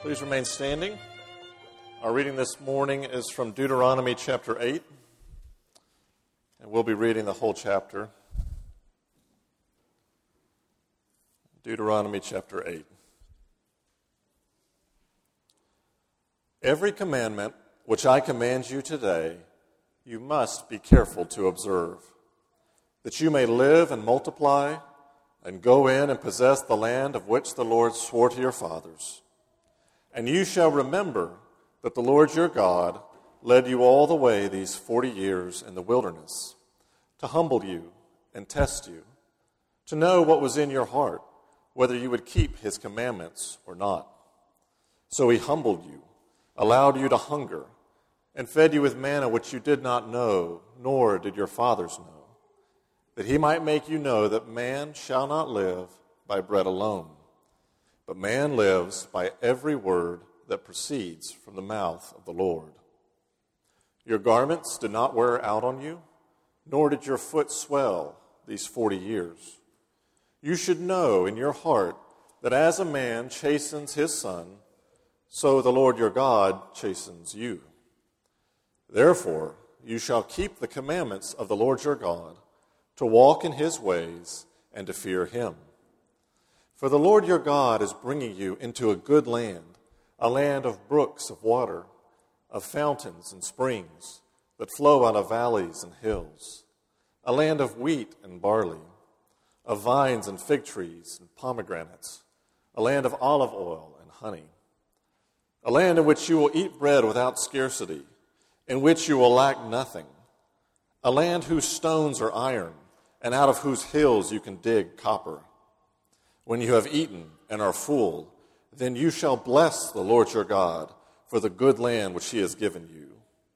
Please remain standing. Our reading this morning is from Deuteronomy chapter 8, and we'll be reading the whole chapter. Deuteronomy chapter 8. Every commandment which I command you today, you must be careful to observe, that you may live and multiply and go in and possess the land of which the Lord swore to your fathers. And you shall remember that the Lord your God led you all the way these 40 years in the wilderness, to humble you and test you, to know what was in your heart, whether you would keep his commandments or not. So he humbled you, allowed you to hunger, and fed you with manna which you did not know, nor did your fathers know, that he might make you know that man shall not live by bread alone, but man lives by every word that proceeds from the mouth of the Lord. Your garments did not wear out on you, nor did your foot swell these 40 years. You should know in your heart that as a man chastens his son, so the Lord your God chastens you. Therefore, you shall keep the commandments of the Lord your God, to walk in his ways and to fear him. For the Lord your God is bringing you into a good land, a land of brooks of water, of fountains and springs that flow out of valleys and hills, a land of wheat and barley, of vines and fig trees and pomegranates, a land of olive oil and honey, a land in which you will eat bread without scarcity, in which you will lack nothing, a land whose stones are iron, and out of whose hills you can dig copper. When you have eaten and are full, then you shall bless the Lord your God for the good land which he has given you.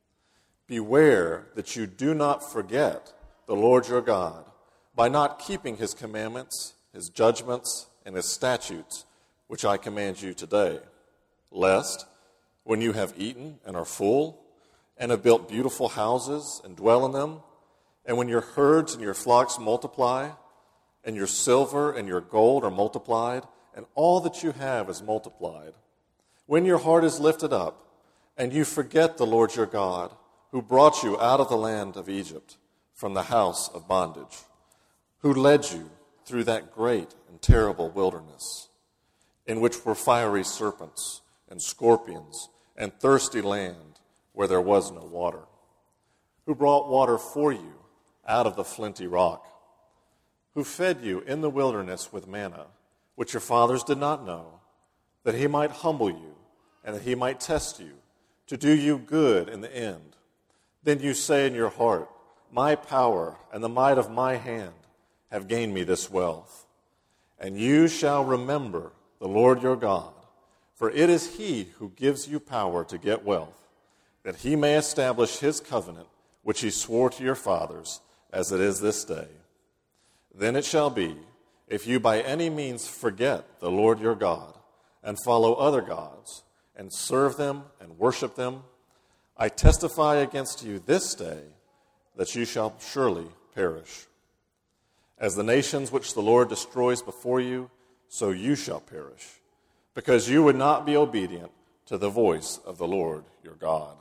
Beware that you do not forget the Lord your God by not keeping his commandments, his judgments, and his statutes, which I command you today, lest, when you have eaten and are full, and have built beautiful houses and dwell in them, and when your herds and your flocks multiply, and your silver and your gold are multiplied, and all that you have is multiplied, when your heart is lifted up, and you forget the Lord your God, who brought you out of the land of Egypt, from the house of bondage, who led you through that great and terrible wilderness, in which were fiery serpents and scorpions and thirsty land where there was no water, who brought water for you out of the flinty rock, who fed you in the wilderness with manna, which your fathers did not know, that he might humble you and that he might test you, to do you good in the end. Then you say in your heart, my power and the might of my hand have gained me this wealth. And you shall remember the Lord your God, for it is he who gives you power to get wealth, that he may establish his covenant, which he swore to your fathers, as it is this day. Then it shall be, if you by any means forget the Lord your God, and follow other gods, and serve them and worship them, I testify against you this day that you shall surely perish. As the nations which the Lord destroys before you, so you shall perish, because you would not be obedient to the voice of the Lord your God.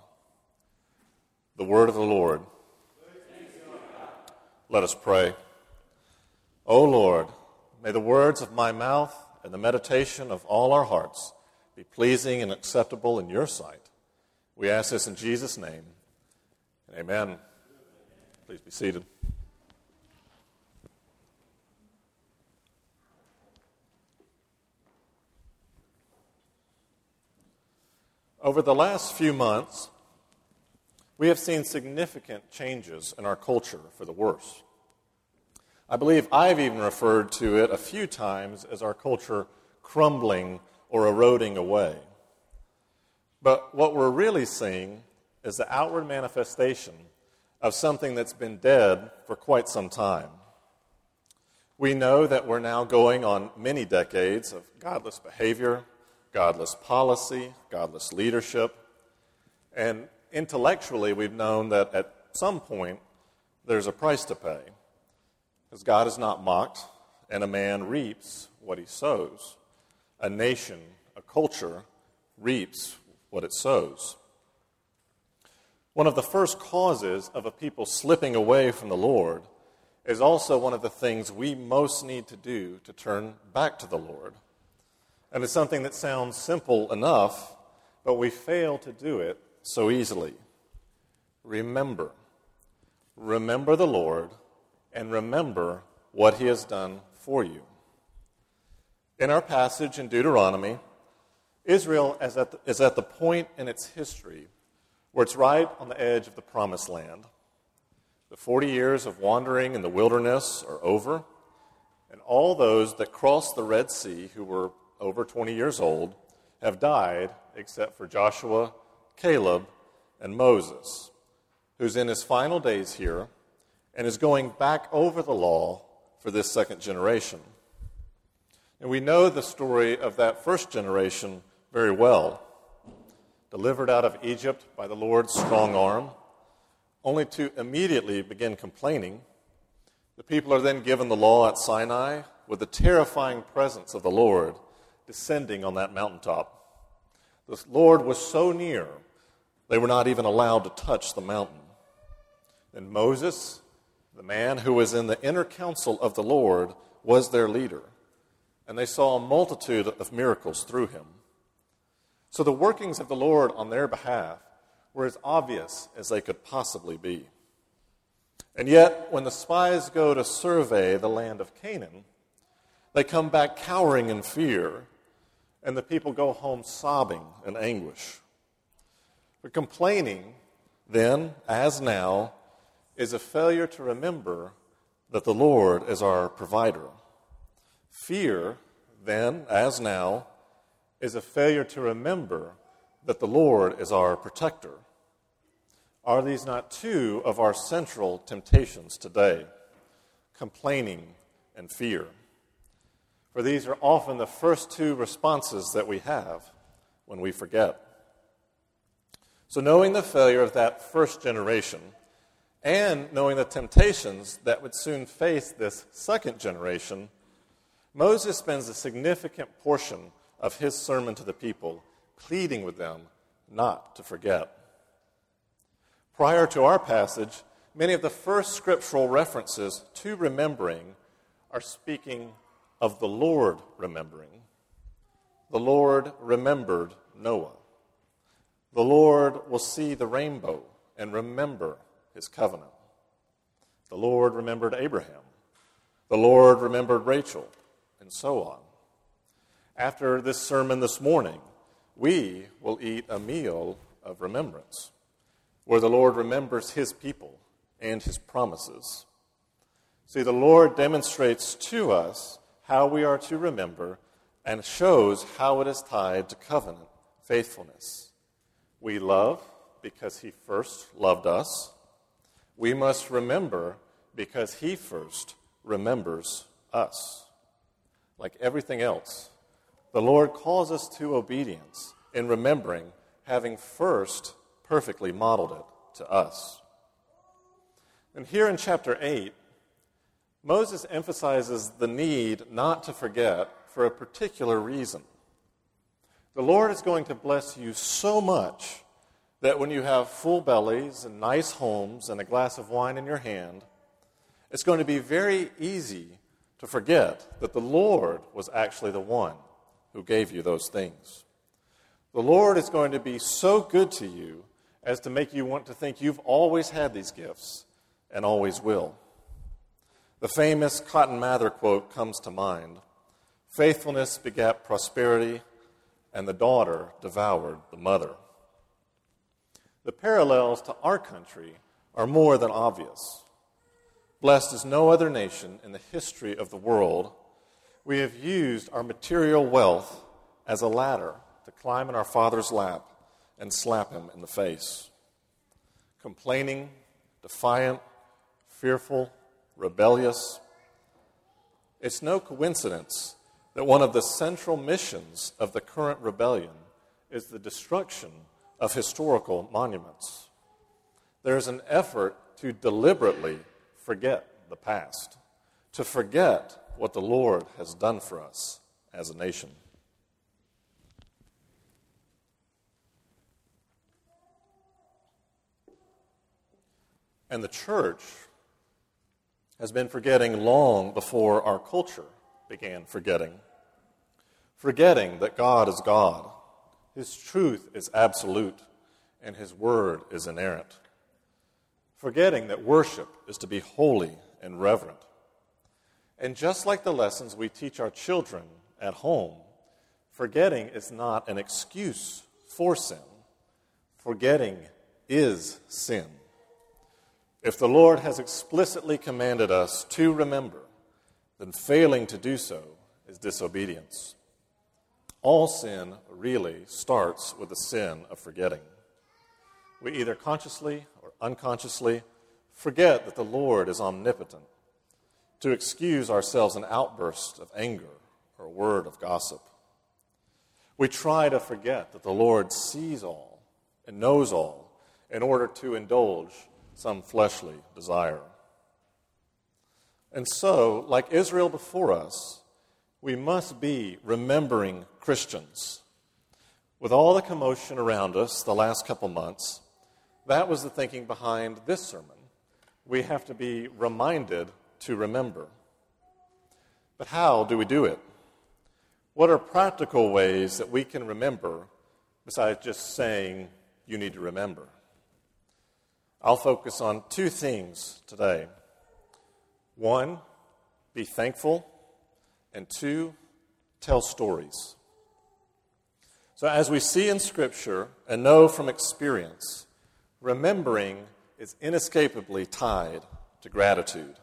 The word of the Lord. Let us pray. O Lord, may the words of my mouth and the meditation of all our hearts be pleasing and acceptable in your sight. We ask this in Jesus' name. Amen. Please be seated. Over the last few months, we have seen significant changes in our culture for the worse. I believe I've even referred to it a few times as our culture crumbling or eroding away. But what we're really seeing is the outward manifestation of something that's been dead for quite some time. We know that we're now going on many decades of godless behavior, godless policy, godless leadership, and intellectually we've known that at some point there's a price to pay. Because God is not mocked, and a man reaps what he sows. A nation, a culture, reaps what it sows. One of the first causes of a people slipping away from the Lord is also one of the things we most need to do to turn back to the Lord. And it's something that sounds simple enough, but we fail to do it so easily. Remember. Remember the Lord, and remember what He has done for you. In our passage in Deuteronomy, Israel is at the point in its history where it's right on the edge of the Promised Land. The 40 years of wandering in the wilderness are over, and all those that crossed the Red Sea who were over 20 years old have died except for Joshua, Caleb, and Moses, who's in his final days here and is going back over the law for this second generation. And we know the story of that first generation very well. Delivered out of Egypt by the Lord's strong arm, only to immediately begin complaining. The people are then given the law at Sinai with the terrifying presence of the Lord descending on that mountaintop. The Lord was so near, they were not even allowed to touch the mountain. And Moses, the man who was in the inner council of the Lord, was their leader. And they saw a multitude of miracles through him. So the workings of the Lord on their behalf were as obvious as they could possibly be. And yet, when the spies go to survey the land of Canaan, they come back cowering in fear, and the people go home sobbing in anguish. But complaining, then, as now, is a failure to remember that the Lord is our provider. Fear, then, as now, is a failure to remember that the Lord is our protector. Are these not two of our central temptations today? Complaining and fear. For these are often the first two responses that we have when we forget. So knowing the failure of that first generation and knowing the temptations that would soon face this second generation, Moses spends a significant portion of his sermon to the people, pleading with them not to forget. Prior to our passage, many of the first scriptural references to remembering are speaking of the Lord remembering. The Lord remembered Noah. The Lord will see the rainbow and remember his covenant. The Lord remembered Abraham. The Lord remembered Rachel, and so on. After this sermon this morning, we will eat a meal of remembrance, where the Lord remembers his people and his promises. See, the Lord demonstrates to us how we are to remember and shows how it is tied to covenant faithfulness. We love because he first loved us. We must remember because he first remembers us. Like everything else, the Lord calls us to obedience in remembering, having first perfectly modeled it to us. And here in chapter 8, Moses emphasizes the need not to forget for a particular reason. The Lord is going to bless you so much that when you have full bellies and nice homes and a glass of wine in your hand, it's going to be very easy to forget that the Lord was actually the one who gave you those things. The Lord is going to be so good to you as to make you want to think you've always had these gifts and always will. The famous Cotton Mather quote comes to mind: "Faithfulness begat prosperity, and the daughter devoured the mother." The parallels to our country are more than obvious. Blessed as no other nation in the history of the world, we have used our material wealth as a ladder to climb in our Father's lap and slap him in the face. Complaining, defiant, fearful, rebellious. It's no coincidence that one of the central missions of the current rebellion is the destruction of historical monuments. There's an effort to deliberately forget the past, to forget what the Lord has done for us as a nation. And the church has been forgetting long before our culture began forgetting. Forgetting that God is God, His truth is absolute, and His word is inerrant. Forgetting that worship is to be holy and reverent. And just like the lessons we teach our children at home, forgetting is not an excuse for sin. Forgetting is sin. If the Lord has explicitly commanded us to remember, then failing to do so is disobedience. All sin really starts with the sin of forgetting. We either consciously or unconsciously forget that the Lord is omnipotent, to excuse ourselves an outburst of anger or a word of gossip. We try to forget that the Lord sees all and knows all in order to indulge some fleshly desire. And so, like Israel before us, we must be remembering Christians. With all the commotion around us the last couple months, that was the thinking behind this sermon. We have to be reminded to remember. But how do we do it? What are practical ways that we can remember besides just saying, you need to remember? I'll focus on two themes today. One, be thankful, and two, tell stories. So as we see in Scripture and know from experience, remembering is inescapably tied to gratitude.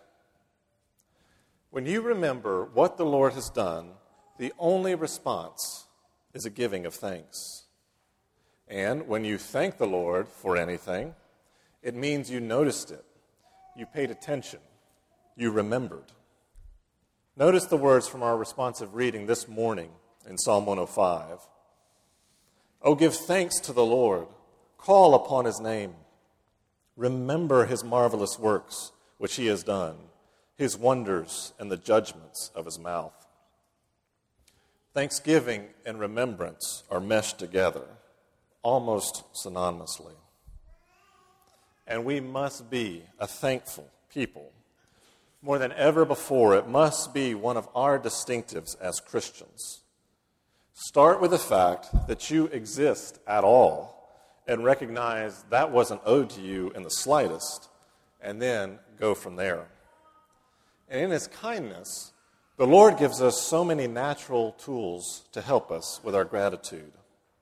When you remember what the Lord has done, the only response is a giving of thanks. And when you thank the Lord for anything, it means you noticed it, you paid attention, you remembered. Notice the words from our responsive reading this morning in Psalm 105. Oh, give thanks to the Lord, call upon His name. Remember His marvelous works, which He has done, His wonders and the judgments of His mouth. Thanksgiving and remembrance are meshed together, almost synonymously. And we must be a thankful people. More than ever before, it must be one of our distinctives as Christians. Start with the fact that you exist at all and recognize that wasn't owed to you in the slightest, and then go from there. And in His kindness, the Lord gives us so many natural tools to help us with our gratitude.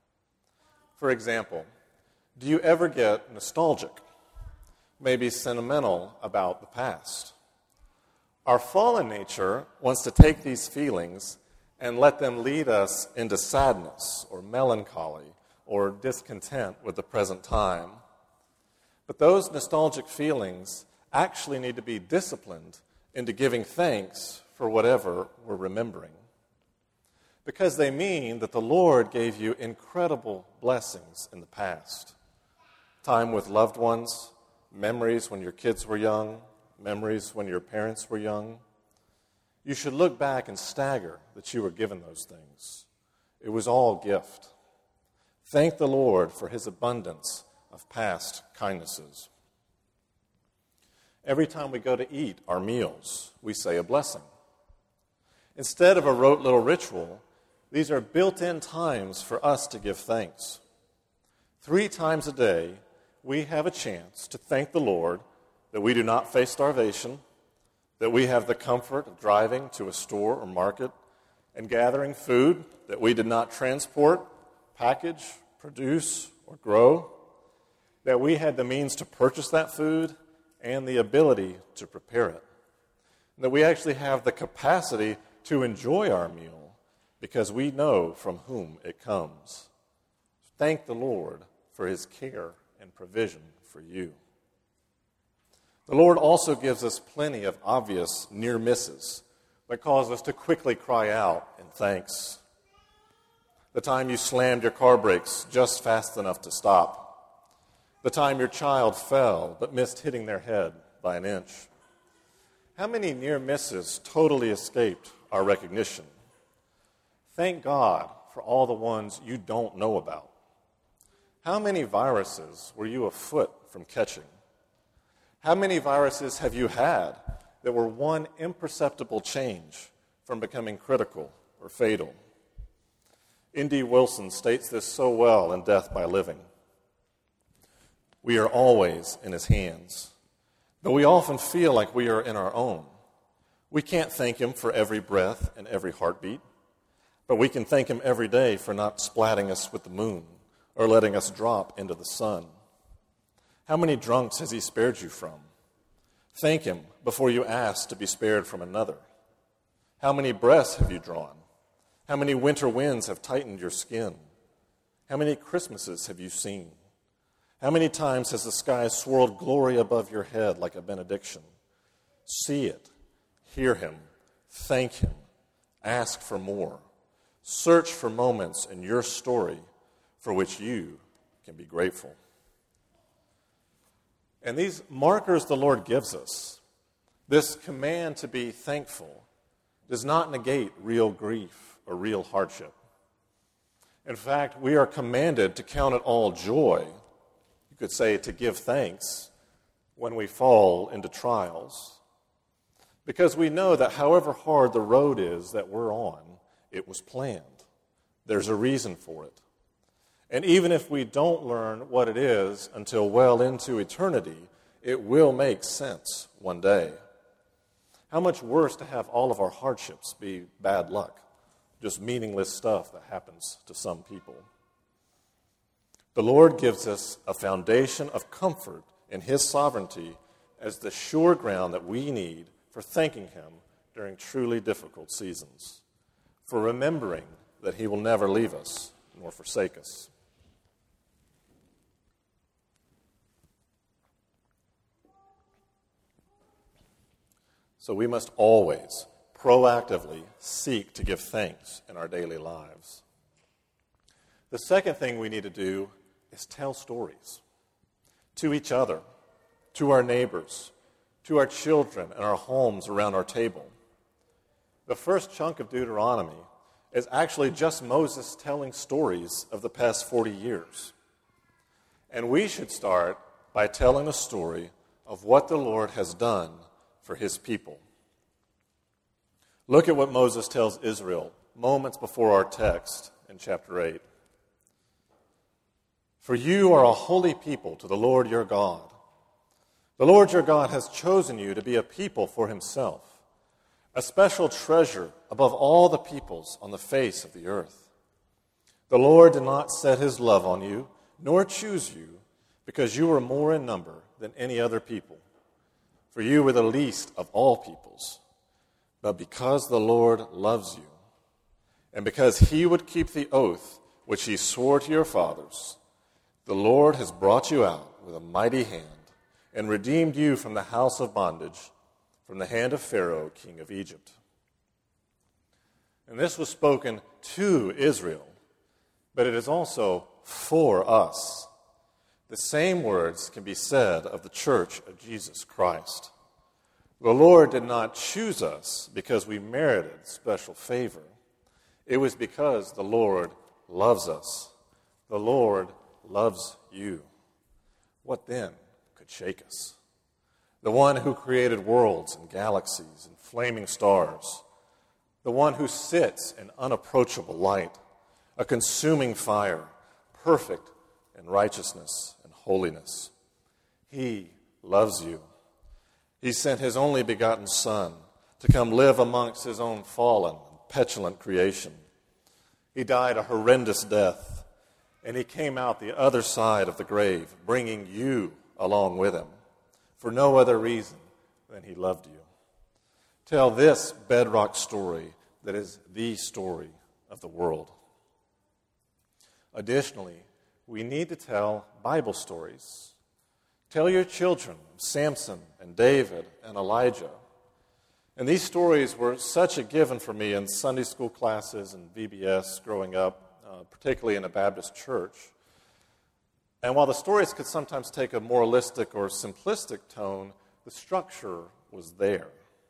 For example, do you ever get nostalgic, maybe sentimental about the past? Our fallen nature wants to take these feelings and let them lead us into sadness or melancholy or discontent with the present time. But those nostalgic feelings actually need to be disciplined into giving thanks for whatever we're remembering, because they mean that the Lord gave you incredible blessings in the past. Time with loved ones, memories when your kids were young, memories when your parents were young. You should look back and stagger that you were given those things. It was all gift. Thank the Lord for His abundance of past kindnesses. Every time we go to eat our meals, we say a blessing. Instead of a rote little ritual, these are built-in times for us to give thanks. 3 times a day, we have a chance to thank the Lord that we do not face starvation, that we have the comfort of driving to a store or market and gathering food that we did not transport, package, produce, or grow, that we had the means to purchase that food and the ability to prepare it, and that we actually have the capacity to enjoy our meal because we know from whom it comes. Thank the Lord for His care and provision for you. The Lord also gives us plenty of obvious near misses that cause us to quickly cry out in thanks. The time you slammed your car brakes just fast enough to stop. The time your child fell but missed hitting their head by an inch. How many near misses totally escaped our recognition? Thank God for all the ones you don't know about. How many viruses were you a foot from catching? How many viruses have you had that were one imperceptible change from becoming critical or fatal? N.D. Wilson states this so well in Death by Living. We are always in his hands, but we often feel like we are in our own. We can't thank him for every breath and every heartbeat, but we can thank him every day for not splatting us with the moon or letting us drop into the sun. How many drunks has he spared you from? Thank him before you ask to be spared from another. How many breaths have you drawn? How many winter winds have tightened your skin? How many Christmases have you seen? How many times has the sky swirled glory above your head like a benediction? See it, hear him, thank him, ask for more. Search for moments in your story for which you can be grateful. And these markers the Lord gives us, this command to be thankful, does not negate real grief or real hardship. In fact, we are commanded to count it all joy, you could say to give thanks, when we fall into trials. Because we know that however hard the road is that we're on, it was planned. There's a reason for it. And even if we don't learn what it is until well into eternity, it will make sense one day. How much worse to have all of our hardships be bad luck, just meaningless stuff that happens to some people. The Lord gives us a foundation of comfort in his sovereignty as the sure ground that we need for thanking him during truly difficult seasons, for remembering that he will never leave us nor forsake us. So we must always proactively seek to give thanks in our daily lives. The second thing we need to do is tell stories to each other, to our neighbors, to our children and our homes around our table. The first chunk of Deuteronomy is actually just Moses telling stories of the past 40 years. And we should start by telling a story of what the Lord has done for his people. Look at what Moses tells Israel moments before our text in chapter 8. For you are a holy people to the Lord your God. The Lord your God has chosen you to be a people for himself, a special treasure above all the peoples on the face of the earth. The Lord did not set his love on you, nor choose you, because you were more in number than any other people. For you were the least of all peoples. But because the Lord loves you, and because he would keep the oath which he swore to your fathers, the Lord has brought you out with a mighty hand and redeemed you from the house of bondage, from the hand of Pharaoh, king of Egypt. And this was spoken to Israel, but it is also for us. The same words can be said of the church of Jesus Christ. The Lord did not choose us because we merited special favor. It was because the Lord loves us. The Lord loves you. What then could shake us? The one who created worlds and galaxies and flaming stars. The one who sits in unapproachable light, a consuming fire, perfect in righteousness and holiness. He loves you. He sent his only begotten Son to come live amongst his own fallen and petulant creation. He died a horrendous death, and he came out the other side of the grave, bringing you along with him, for no other reason than he loved you. Tell this bedrock story that is the story of the world. Additionally, we need to tell Bible stories. Tell your children of Samson and David and Elijah. And these stories were such a given for me in Sunday school classes and VBS growing up, particularly in a Baptist church. And while the stories could sometimes take a moralistic or simplistic tone, the structure was there.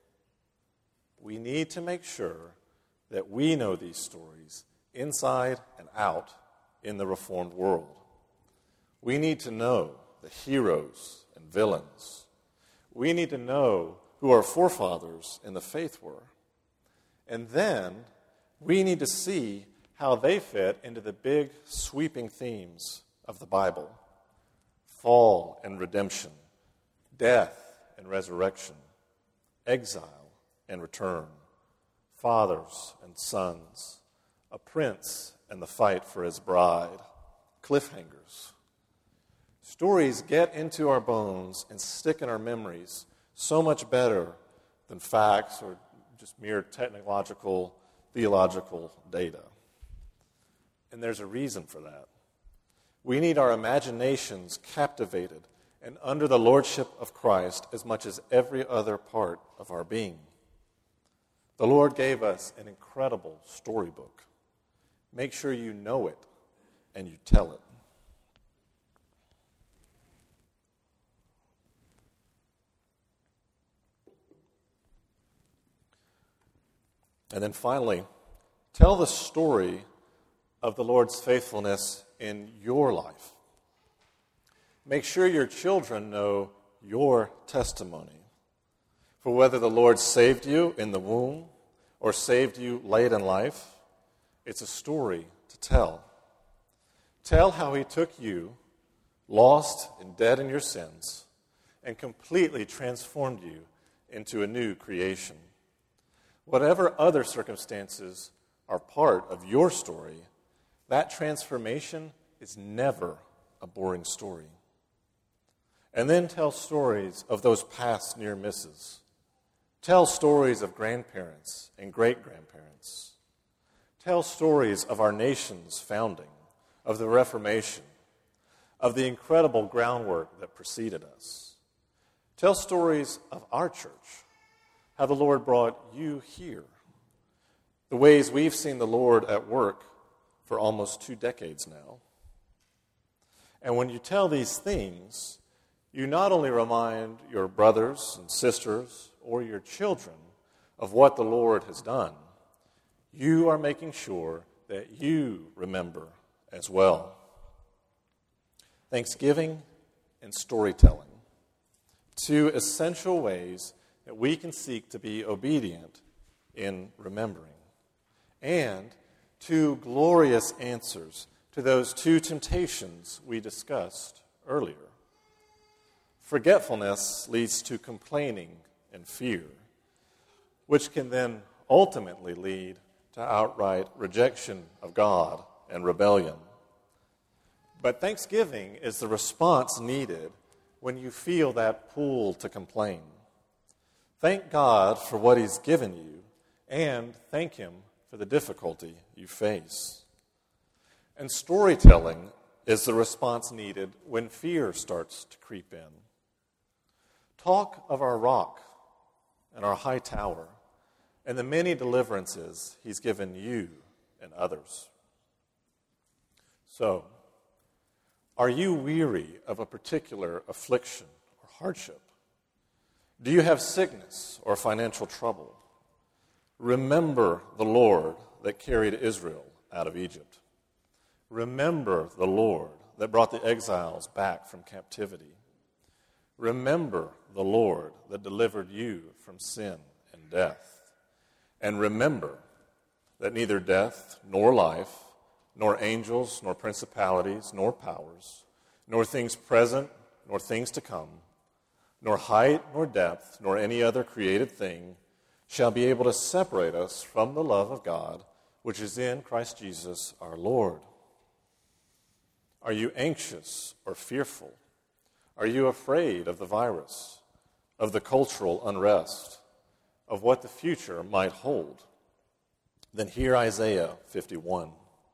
We need to make sure that we know these stories inside and out in the Reformed world. We need to know the heroes and villains. We need to know who our forefathers in the faith were. And then we need to see how they fit into the big, sweeping themes of the Bible: fall and redemption, death and resurrection, exile and return, fathers and sons, a prince and the fight for his bride, cliffhangers. Stories get into our bones and stick in our memories so much better than facts or just mere technological, theological data. And there's a reason for that. We need our imaginations captivated and under the lordship of Christ as much as every other part of our being. The Lord gave us an incredible storybook. Make sure you know it and you tell it. And then finally, tell the story of the Lord's faithfulness in your life. Make sure your children know your testimony. For whether the Lord saved you in the womb or saved you late in life, it's a story to tell. Tell how he took you, lost and dead in your sins, and completely transformed you into a new creation. Whatever other circumstances are part of your story, that transformation is never a boring story. And then tell stories of those past near misses. Tell stories of grandparents and great-grandparents. Tell stories of our nation's founding, of the Reformation, of the incredible groundwork that preceded us. Tell stories of our church, how the Lord brought you here, the ways we've seen the Lord at work for almost 2 decades now. And when you tell these things, you not only remind your brothers and sisters or your children of what the Lord has done, you are making sure that you remember as well. Thanksgiving and storytelling, 2 essential ways that we can seek to be obedient in remembering, and 2 glorious answers to those 2 temptations we discussed earlier. Forgetfulness leads to complaining and fear, which can then ultimately lead to outright rejection of God and rebellion. But thanksgiving is the response needed when you feel that pull to complain. Thank God for what he's given you, and thank him for the difficulty you face. And storytelling is the response needed when fear starts to creep in. Talk of our rock and our high tower and the many deliverances he's given you and others. So, are you weary of a particular affliction or hardship? Do you have sickness or financial trouble? Remember the Lord that carried Israel out of Egypt. Remember the Lord that brought the exiles back from captivity. Remember the Lord that delivered you from sin and death. And remember that neither death nor life, nor angels, nor principalities, nor powers, nor things present, nor things to come, nor height, nor depth, nor any other created thing shall be able to separate us from the love of God, which is in Christ Jesus our Lord. Are you anxious or fearful? Are you afraid of the virus, of the cultural unrest, of what the future might hold? Then hear Isaiah 51.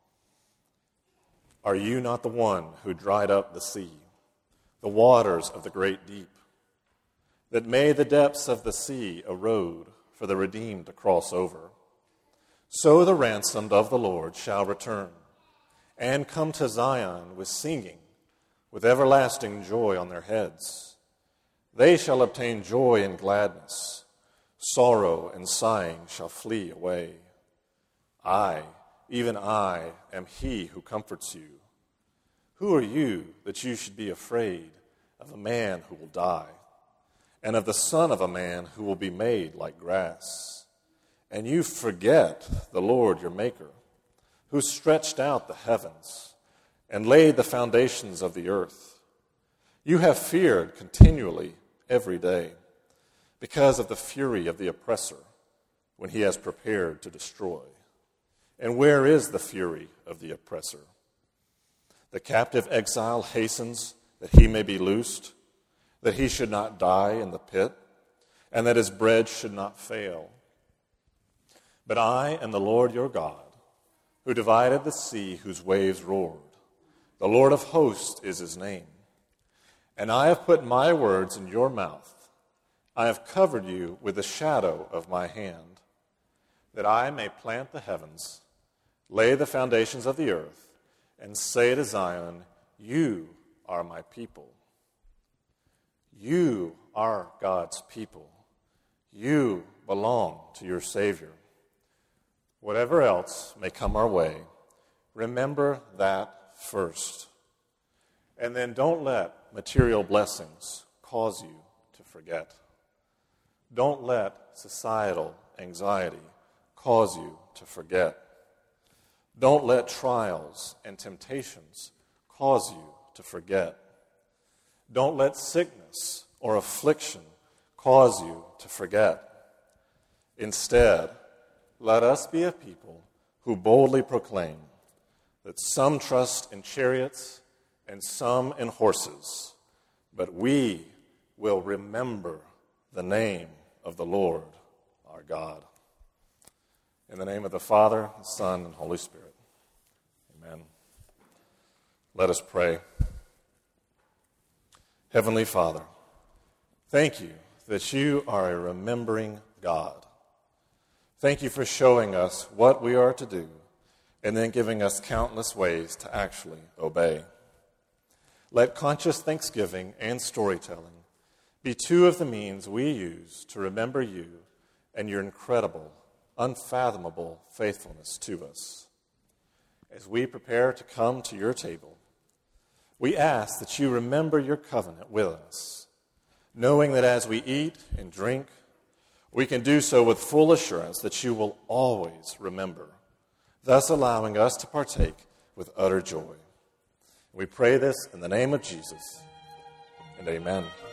Are you not the one who dried up the sea, the waters of the great deep, that made the depths of the sea a road for the redeemed to cross over? So the ransomed of the Lord shall return and come to Zion with singing, with everlasting joy on their heads. They shall obtain joy and gladness. Sorrow and sighing shall flee away. I, even I, am he who comforts you. Who are you that you should be afraid of a man who will die, and of the Son of a Man who will be made like grass. And you forget the Lord your Maker, who stretched out the heavens and laid the foundations of the earth. You have feared continually every day because of the fury of the oppressor when he has prepared to destroy. And where is the fury of the oppressor? The captive exile hastens that he may be loosed, that he should not die in the pit, and that his bread should not fail. But I am the Lord your God, who divided the sea whose waves roared. The Lord of hosts is his name. And I have put my words in your mouth. I have covered you with the shadow of my hand, that I may plant the heavens, lay the foundations of the earth, and say to Zion, you are my people. You are God's people. You belong to your Savior. Whatever else may come our way, remember that first. And then don't let material blessings cause you to forget. Don't let societal anxiety cause you to forget. Don't let trials and temptations cause you to forget. Don't let sickness or affliction cause you to forget. Instead, let us be a people who boldly proclaim that some trust in chariots and some in horses, but we will remember the name of the Lord our God. In the name of the Father, the Son, and Holy Spirit. Amen. Let us pray. Heavenly Father, thank you that you are a remembering God. Thank you for showing us what we are to do and then giving us countless ways to actually obey. Let conscious thanksgiving and storytelling be two of the means we use to remember you and your incredible, unfathomable faithfulness to us. As we prepare to come to your table, we ask that you remember your covenant with us, knowing that as we eat and drink, we can do so with full assurance that you will always remember, thus allowing us to partake with utter joy. We pray this in the name of Jesus, and amen.